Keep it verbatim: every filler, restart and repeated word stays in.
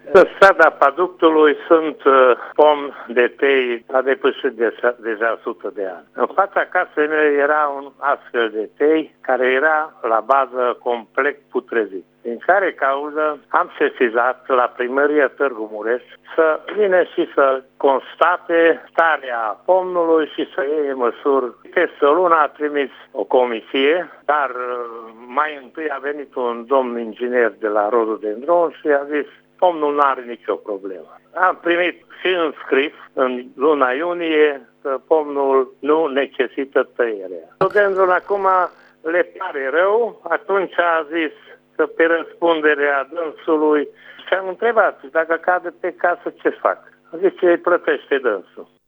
Pe strada Paductului sunt uh, pomi de tei a depășit deja, deja o sută de ani. În fața casei mele era un astfel de tei care era la bază complet putrezit. Din care cauză am sesizat la primăria Târgu Mureș să vină și să constate starea pomului și să iei măsuri. Peste o lună a trimis o comisie, dar mai întâi a venit un domn inginer de la Rododendron și a zis: pomnul nu are nicio problemă. Am primit și înscris în luna iunie că pomnul nu necesită tăierea. Rododendron acum le pare rău, atunci a zis că pe răspunderea dânsului și am întrebat dacă cade pe casă ce fac. Zice, îi plătește dânsul.